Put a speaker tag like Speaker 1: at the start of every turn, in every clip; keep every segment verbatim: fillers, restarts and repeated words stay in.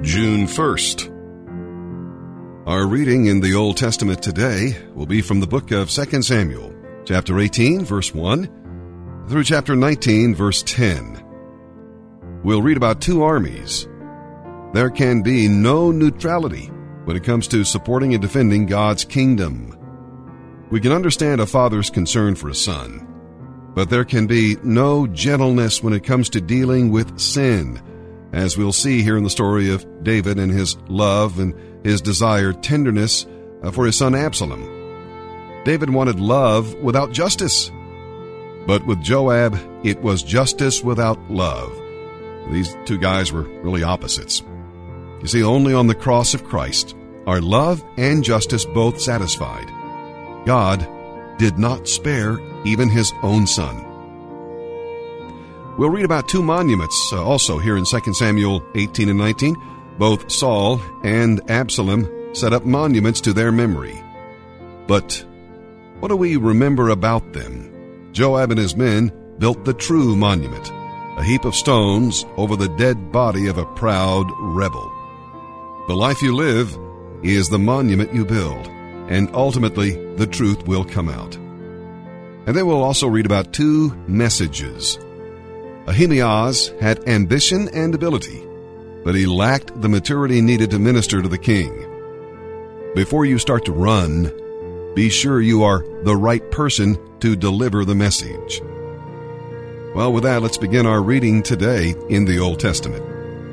Speaker 1: June first. Our reading in the Old Testament today will be from the book of Second Samuel, chapter eighteen, verse one, through chapter nineteen, verse ten. We'll read about two armies. There can be no neutrality when it comes to supporting and defending God's kingdom. We can understand a father's concern for a son, but there can be no gentleness when it comes to dealing with sin, as we'll see here in the story of David and his love and his desired tenderness for his son Absalom. David wanted love without justice, but with Joab, it was justice without love. These two guys were really opposites. You see, only on the cross of Christ are love and justice both satisfied. God did not spare even his own son. We'll read about two monuments uh, also here in Second Samuel eighteen and nineteen. Both Saul and Absalom set up monuments to their memory. But what do we remember about them? Joab and his men built the true monument, a heap of stones over the dead body of a proud rebel. The life you live is the monument you build, and ultimately the truth will come out. And then we'll also read about two messages. Ahimaaz had ambition and ability, but he lacked the maturity needed to minister to the king. Before you start to run, be sure you are the right person to deliver the message. Well, with that, let's begin our reading today in the Old Testament.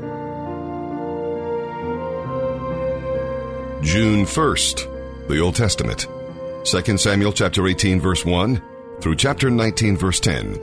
Speaker 1: June first, the Old Testament. Second Samuel chapter eighteen, verse one, through chapter nineteen, verse ten.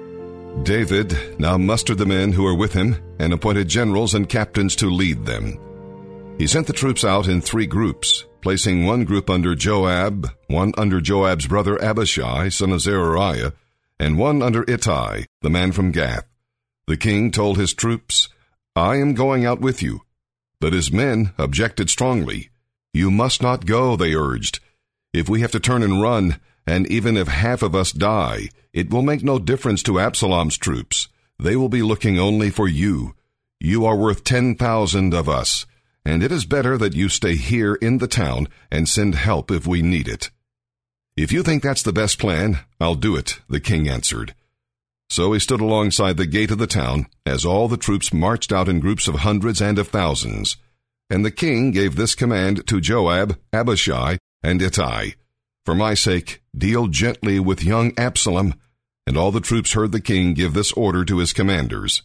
Speaker 1: David now mustered the men who were with him and appointed generals and captains to lead them. He sent the troops out in three groups, placing one group under Joab, one under Joab's brother Abishai, son of Zeruiah, and one under Ittai, the man from Gath. The king told his troops, "I am going out with you." But his men objected strongly. "You must not go," they urged. "If we have to turn and run, and even if half of us die, it will make no difference to Absalom's troops. They will be looking only for you. You are worth ten thousand of us, and it is better that you stay here in the town and send help if we need it." "If you think that's the best plan, I'll do it," the king answered. So he stood alongside the gate of the town as all the troops marched out in groups of hundreds and of thousands. And the king gave this command to Joab, Abishai, and Ittai, "For my sake, deal gently with young Absalom." And all the troops heard the king give this order to his commanders.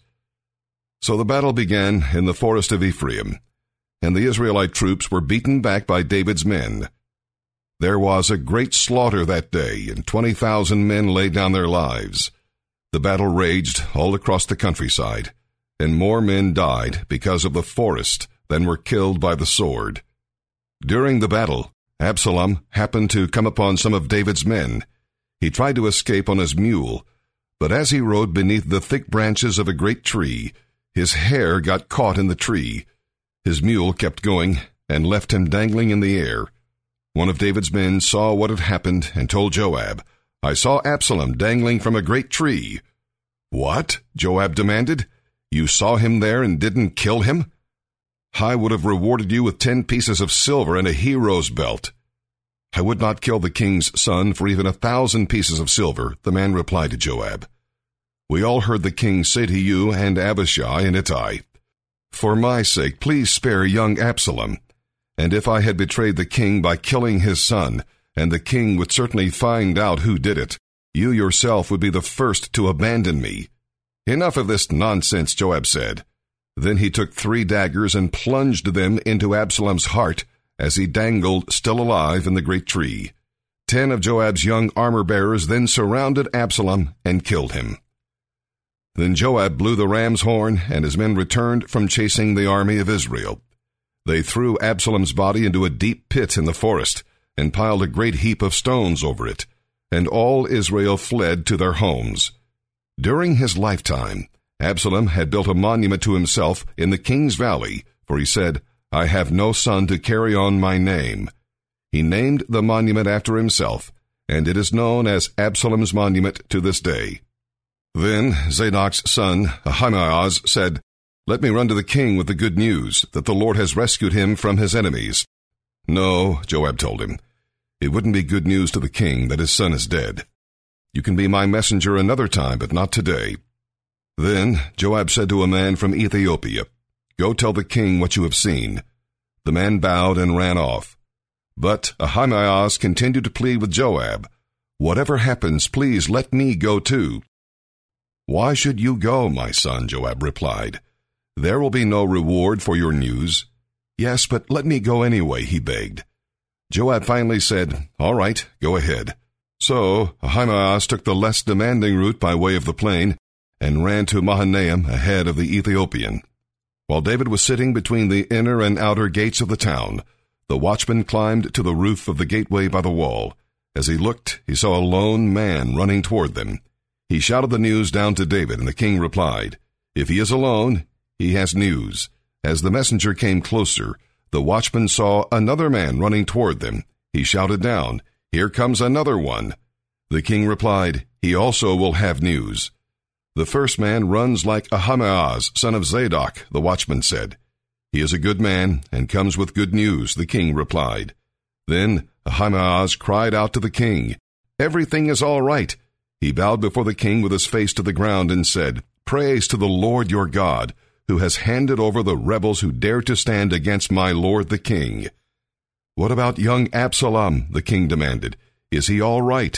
Speaker 1: So the battle began in the forest of Ephraim, and the Israelite troops were beaten back by David's men. There was a great slaughter that day, and twenty thousand men laid down their lives. The battle raged all across the countryside, and more men died because of the forest than were killed by the sword. During the battle, Absalom happened to come upon some of David's men. He tried to escape on his mule, but as he rode beneath the thick branches of a great tree, his hair got caught in the tree. His mule kept going and left him dangling in the air. One of David's men saw what had happened and told Joab, "I saw Absalom dangling from a great tree." "What?" Joab demanded. "You saw him there and didn't kill him? I would have rewarded you with ten pieces of silver and a hero's belt." "I would not kill the king's son for even a thousand pieces of silver," the man replied to Joab. "We all heard the king say to you and Abishai and Ittai, 'For my sake, please spare young Absalom.' And if I had betrayed the king by killing his son, and the king would certainly find out who did it, you yourself would be the first to abandon me." "Enough of this nonsense," Joab said. Then he took three daggers and plunged them into Absalom's heart as he dangled still alive in the great tree. Ten of Joab's young armor-bearers then surrounded Absalom and killed him. Then Joab blew the ram's horn, and his men returned from chasing the army of Israel. They threw Absalom's body into a deep pit in the forest and piled a great heap of stones over it, and all Israel fled to their homes. During his lifetime, Absalom had built a monument to himself in the king's valley, for he said, "I have no son to carry on my name." He named the monument after himself, and it is known as Absalom's monument to this day. Then Zadok's son, Ahimaaz, said, Let me run to the king with the good news that the Lord has rescued him from his enemies." "No," Joab told him. "It wouldn't be good news to the king that his son is dead. You can be my messenger another time, but not today." Then Joab said to a man from Ethiopia, "Go tell the king what you have seen." The man bowed and ran off. But Ahimaaz continued to plead with Joab, "Whatever happens, please let me go too." "Why should you go, my son?" Joab replied. "There will be no reward for your news." "Yes, but let me go anyway," he begged. Joab finally said, "All right, go ahead." So Ahimaaz took the less demanding route by way of the plain and ran to Mahanaim ahead of the Ethiopian. While David was sitting between the inner and outer gates of the town, the watchman climbed to the roof of the gateway by the wall. As he looked, he saw a lone man running toward them. He shouted the news down to David, and the king replied, "If he is alone, he has news." As the messenger came closer, the watchman saw another man running toward them. He shouted down, "Here comes another one." The king replied, "He also will have news." "The first man runs like Ahimaaz, son of Zadok," the watchman said. "He is a good man and comes with good news," the king replied. Then Ahimaaz cried out to the king, "Everything is all right." He bowed before the king with his face to the ground and said, "Praise to the Lord your God, who has handed over the rebels who dare to stand against my lord the king." "What about young Absalom?" the king demanded. "Is he all right?"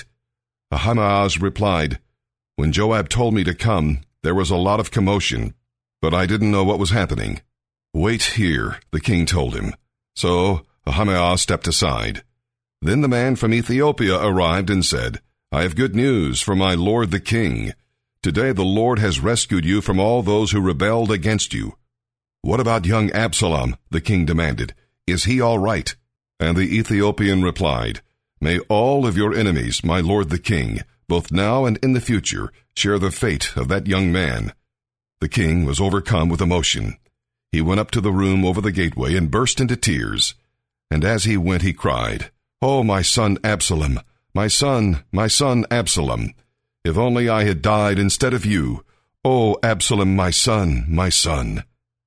Speaker 1: Ahimaaz replied, "When Joab told me to come, there was a lot of commotion, but I didn't know what was happening." "Wait here," the king told him. So Ahimaaz stepped aside. Then the man from Ethiopia arrived and said, "I have good news for my lord the king. Today the Lord has rescued you from all those who rebelled against you." "What about young Absalom?" the king demanded. "Is he all right?" And the Ethiopian replied, "May all of your enemies, my lord the king, both now and in the future, share the fate of that young man." The king was overcome with emotion. He went up to the room over the gateway and burst into tears. And as he went, he cried, "Oh, my son Absalom, my son, my son Absalom! If only I had died instead of you! Oh, Absalom, my son, my son!"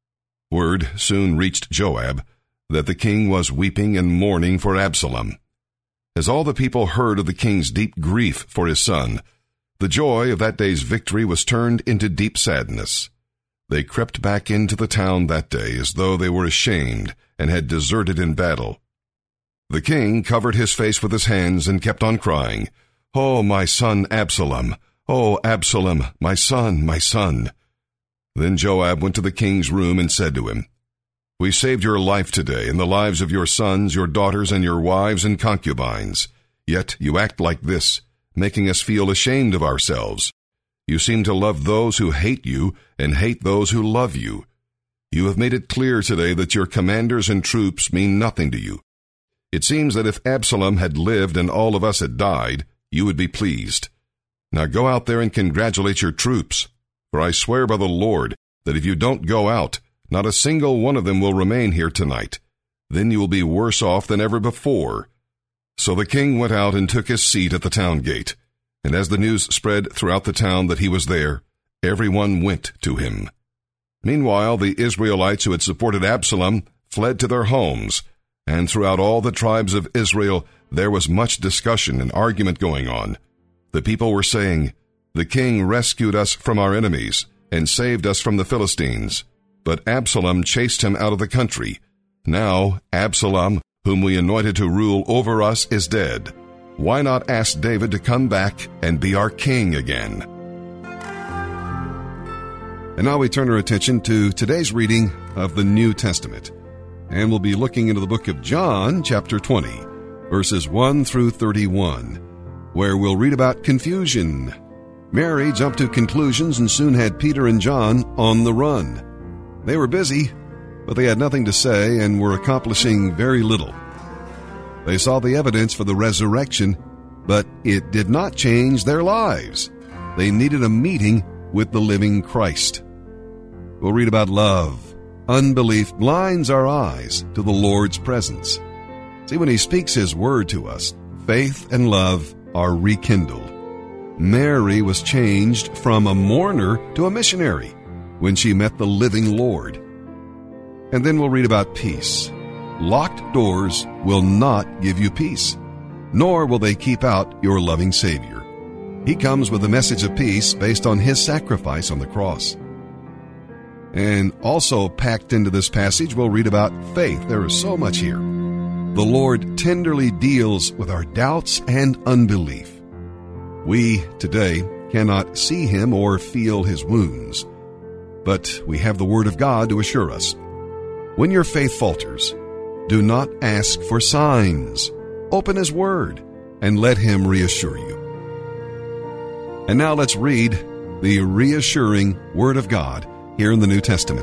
Speaker 1: Word soon reached Joab that the king was weeping and mourning for Absalom. As all the people heard of the king's deep grief for his son, the joy of that day's victory was turned into deep sadness. They crept back into the town that day as though they were ashamed and had deserted in battle. The king covered his face with his hands and kept on crying, "Oh, my son Absalom! Oh, Absalom, my son, my son!" Then Joab went to the king's room and said to him, "We saved your life today and the lives of your sons, your daughters, and your wives and concubines. Yet you act like this, making us feel ashamed of ourselves. You seem to love those who hate you and hate those who love you. You have made it clear today that your commanders and troops mean nothing to you. It seems that if Absalom had lived and all of us had died, you would be pleased. Now go out there and congratulate your troops, for I swear by the Lord that if you don't go out, not a single one of them will remain here tonight. Then you will be worse off than ever before." So the king went out and took his seat at the town gate. And as the news spread throughout the town that he was there, everyone went to him. Meanwhile, the Israelites who had supported Absalom fled to their homes, and throughout all the tribes of Israel there was much discussion and argument going on. The people were saying, "The king rescued us from our enemies and saved us from the Philistines, but Absalom chased him out of the country. Now Absalom, whom we anointed to rule over us, is dead. Why not ask David to come back and be our king again?" And now we turn our attention to today's reading of the New Testament. And we'll be looking into the book of John, chapter twenty, verses one through thirty-one, where we'll read about confusion. Mary jumped to conclusions and soon had Peter and John on the run. They were busy, but they had nothing to say and were accomplishing very little. They saw the evidence for the resurrection, but it did not change their lives. They needed a meeting with the living Christ. We'll read about love. Unbelief blinds our eyes to the Lord's presence. See, when He speaks His word to us, faith and love are rekindled. Mary was changed from a mourner to a missionary. when she met the living Lord. And then we'll read about peace. Locked doors will not give you peace, nor will they keep out your loving Savior. He comes with a message of peace based on His sacrifice on the cross. And also packed into this passage, we'll read about faith. There is so much here. The Lord tenderly deals with our doubts and unbelief. We, today, cannot see Him or feel His wounds, but we have the Word of God to assure us. When your faith falters, do not ask for signs. Open His Word and let Him reassure you. And now let's read the reassuring Word of God here in the New Testament.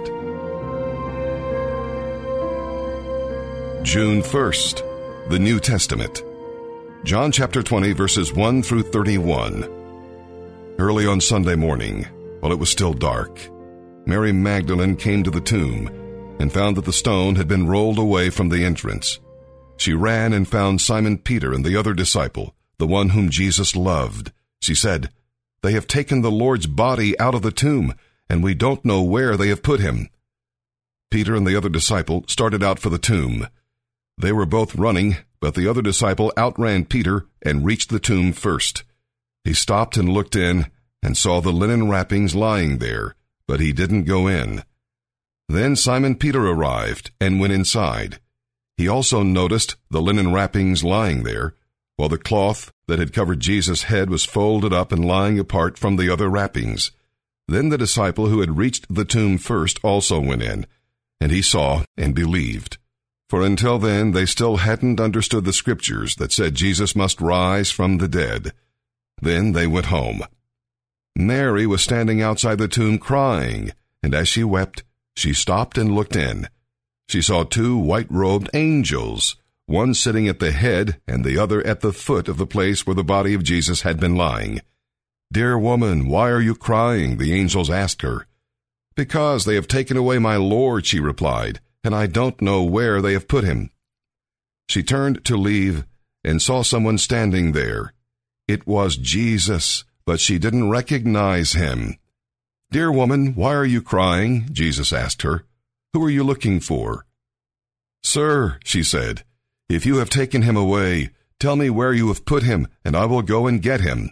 Speaker 1: June first, the New Testament. John chapter twenty, verses one through thirty-one. Early on Sunday morning, while it was still dark, Mary Magdalene came to the tomb and found that the stone had been rolled away from the entrance. She ran and found Simon Peter and the other disciple, the one whom Jesus loved. She said, "They have taken the Lord's body out of the tomb, and we don't know where they have put Him." Peter and the other disciple started out for the tomb. They were both running, but the other disciple outran Peter and reached the tomb first. He stopped and looked in and saw the linen wrappings lying there, but he didn't go in. Then Simon Peter arrived and went inside. He also noticed the linen wrappings lying there, while the cloth that had covered Jesus' head was folded up and lying apart from the other wrappings. Then the disciple who had reached the tomb first also went in, and he saw and believed. For until then they still hadn't understood the scriptures that said Jesus must rise from the dead. Then they went home. Mary was standing outside the tomb crying, and as she wept, she stopped and looked in. She saw two white-robed angels, one sitting at the head and the other at the foot of the place where the body of Jesus had been lying. "Dear woman, why are you crying?" the angels asked her. "Because they have taken away my Lord," she replied, "and I don't know where they have put Him." She turned to leave and saw someone standing there. It was Jesus, but she didn't recognize Him. "Dear woman, why are you crying?" Jesus asked her. "Who are you looking for?" "Sir," she said, "if you have taken Him away, tell me where you have put Him, and I will go and get Him."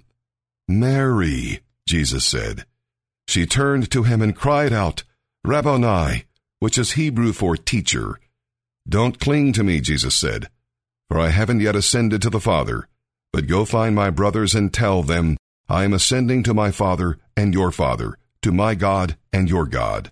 Speaker 1: "Mary," Jesus said. She turned to Him and cried out, "Rabboni," which is Hebrew for teacher. "Don't cling to me," Jesus said, "for I haven't yet ascended to the Father. But go find my brothers and tell them, I am ascending to my Father and your Father, to my God and your God."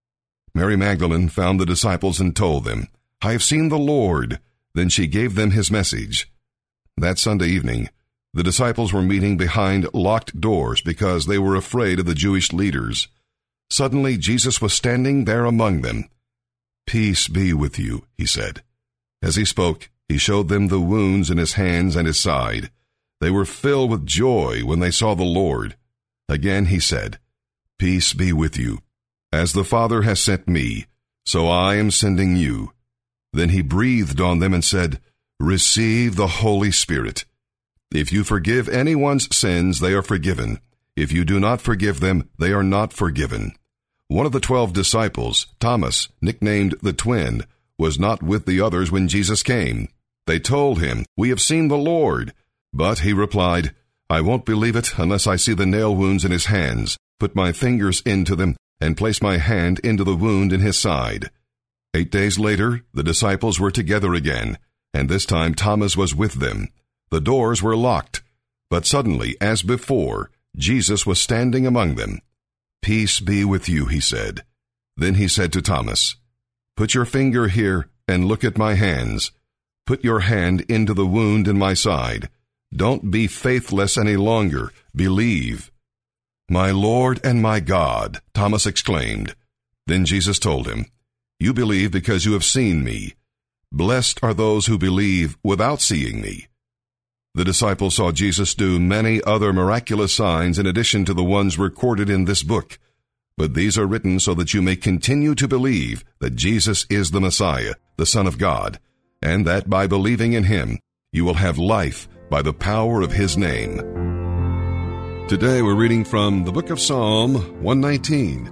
Speaker 1: Mary Magdalene found the disciples and told them, "I have seen the Lord." Then she gave them His message. That Sunday evening, the disciples were meeting behind locked doors because they were afraid of the Jewish leaders. Suddenly, Jesus was standing there among them. "Peace be with you," He said. As He spoke, He showed them the wounds in His hands and His side. They were filled with joy when they saw the Lord. Again He said, "Peace be with you. As the Father has sent me, so I am sending you." Then He breathed on them and said, "Receive the Holy Spirit. If you forgive anyone's sins, they are forgiven. If you do not forgive them, they are not forgiven." One of the twelve disciples, Thomas, nicknamed the Twin, was not with the others when Jesus came. They told Him, "We have seen the Lord." But He replied, "I won't believe it unless I see the nail wounds in His hands, put my fingers into them, and place my hand into the wound in His side." Eight days later, the disciples were together again, and this time Thomas was with them. The doors were locked, but suddenly, as before, Jesus was standing among them. "Peace be with you," He said. Then He said to Thomas, "Put your finger here and look at my hands. Put your hand into the wound in my side. Don't be faithless any longer. Believe." "My Lord and my God," Thomas exclaimed. Then Jesus told him, "You believe because you have seen me. Blessed are those who believe without seeing me." The disciples saw Jesus do many other miraculous signs in addition to the ones recorded in this book. But these are written so that you may continue to believe that Jesus is the Messiah, the Son of God, and that by believing in Him, you will have life by the power of His name. Today we're reading from the book of Psalm one nineteen,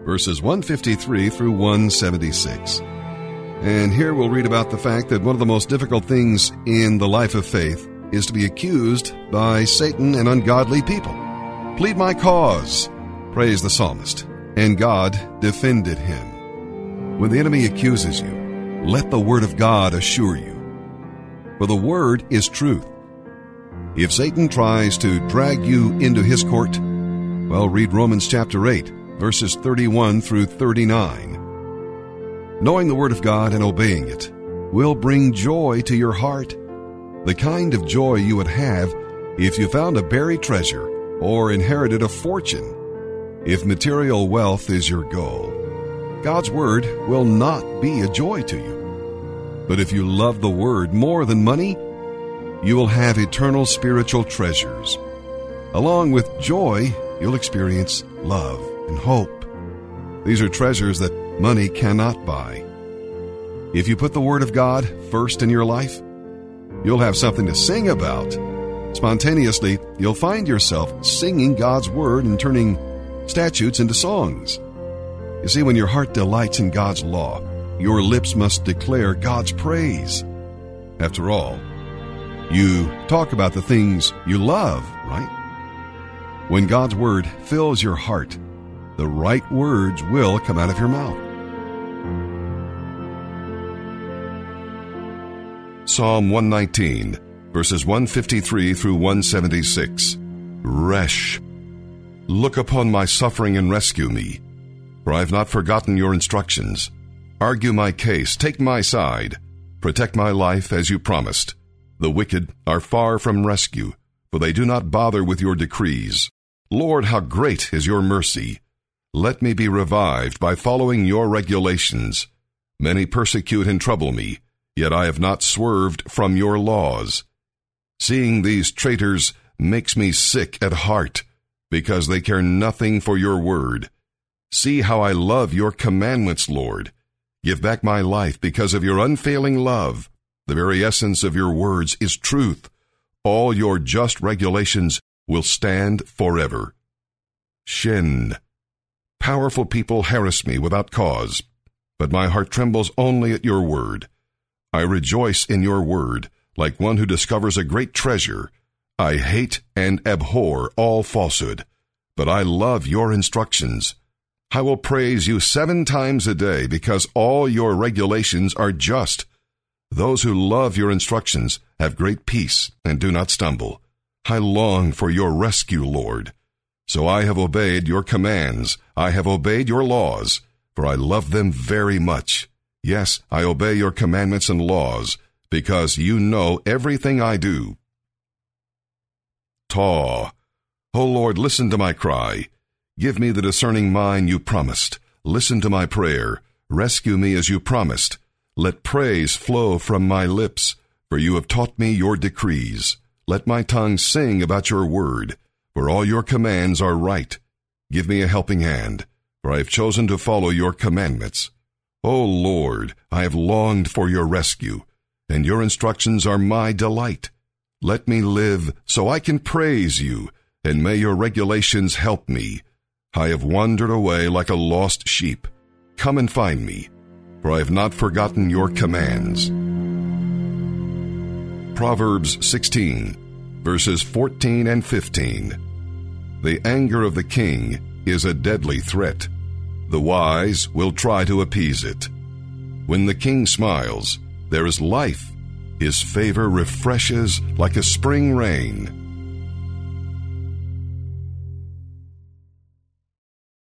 Speaker 1: verses one fifty-three through one seventy-six. And here we'll read about the fact that one of the most difficult things in the life of faith is to be accused by Satan and ungodly people. Plead my cause, prays the psalmist, and God defended him. When the enemy accuses you, let the word of God assure you. For the word is truth. If Satan tries to drag you into his court, well, read Romans chapter eight, verses thirty-one through thirty-nine. Knowing the word of God and obeying it will bring joy to your heart, the kind of joy you would have if you found a buried treasure or inherited a fortune. If material wealth is your goal, God's word will not be a joy to you. But if you love the word more than money, you will have eternal spiritual treasures. Along with joy, you'll experience love and hope. These are treasures that money cannot buy. If you put the word of God first in your life, you'll have something to sing about. Spontaneously, you'll find yourself singing God's word and turning statutes into songs. You see, when your heart delights in God's law, your lips must declare God's praise. After all, you talk about the things you love, right? When God's word fills your heart, the right words will come out of your mouth. Psalm one nineteen, verses one fifty-three through one seventy-six. Resh. Look upon my suffering and rescue me, for I have not forgotten your instructions. Argue my case, take my side, protect my life as you promised. The wicked are far from rescue, for they do not bother with your decrees. Lord, how great is your mercy! Let me be revived by following your regulations. Many persecute and trouble me, yet I have not swerved from your laws. Seeing these traitors makes me sick at heart, because they care nothing for your word. See how I love your commandments, Lord. Give back my life because of your unfailing love. The very essence of your words is truth. All your just regulations will stand forever. Shin. Powerful people harass me without cause, but my heart trembles only at your word. I rejoice in your word, like one who discovers a great treasure. I hate and abhor all falsehood, but I love your instructions. I will praise you seven times a day because all your regulations are just. Those who love your instructions have great peace and do not stumble. I long for your rescue, Lord. So I have obeyed your commands. I have obeyed your laws, for I love them very much. Yes, I obey your commandments and laws, because you know everything I do. Taw. O Lord, listen to my cry. Give me the discerning mind you promised. Listen to my prayer. Rescue me as you promised. Let praise flow from my lips, for you have taught me your decrees. Let my tongue sing about your word, for all your commands are right. Give me a helping hand, for I have chosen to follow your commandments. O Lord, I have longed for your rescue, and your instructions are my delight. Let me live so I can praise you, and may your regulations help me. I have wandered away like a lost sheep. Come and find me, for I have not forgotten your commands. Proverbs sixteen, verses fourteen and fifteen. The anger of the king is a deadly threat. The wise will try to appease it. When the king smiles, there is life. His favor refreshes like a spring rain.